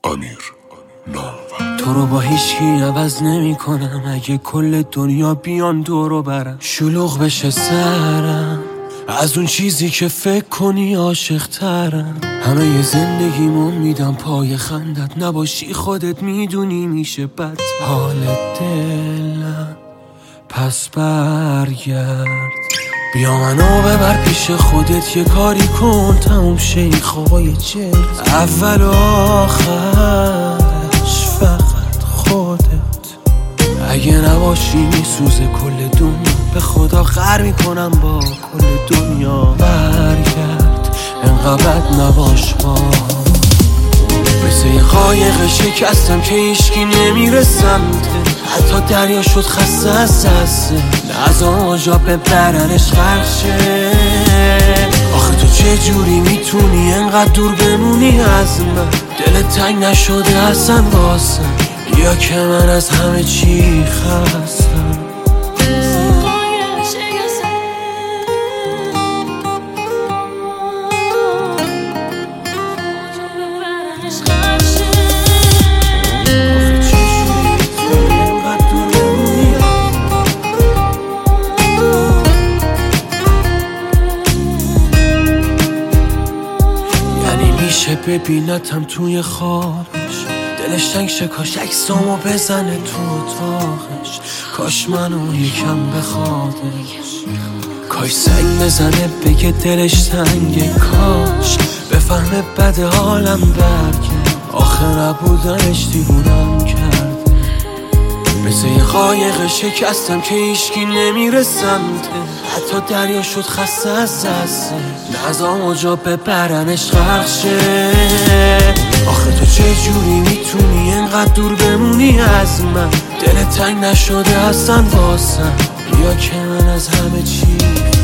امیر نامور. تو رو با هیچکی عوض نمی کنم، اگه کل دنیا بیان دورو برم، شلوغ بشه سرم از اون چیزی که فکر کنی عاشق ترم. همه ی زندگیمو میدم پای خندت، نباشی خودت میدونی میشه بد. حال دلم پس برگرد، بیا منو ببر پیش خودت، یه کاری کن تموم شه این خوابای جلد. اول و آخرش فقط خودت، اگه نباشی میسوزه کل دنیا، به خدا قهر میکنم با کل دنیا. برگرد انقدر بد نباش با، مثل یه قایق شکستم که هیچکی نمیره سمته، حتی دریا شد خسته از دسته، نه از آجا ببرنش غرق شه. آخه تو چه جوری میتونی انقدر دور بمونی از من، دلت تنگ نشده اصلا واسم، یا که من از همه چی خستم. میشه ببینتم توی خوابش، دلش تنگ شه کاش عکسامو بزنه تو اتاقش، کاش منو یکم بخوادش، کاش سنگ بزنه بگه دلش تنگه، کاش بفهمه بد حالم برگه، آخه نبودنش دیوونم کرده. مثل یه قایق شکستم که هیچکی نمیره سمته، حتی دریا شد خسته از دسته، نه از آجا ببرنش غرق شه. آخه تو چه جوری میتونی انقدر دور بمونی از من، دلت تنگ نشده اصلا واسم، یا که من از همه چی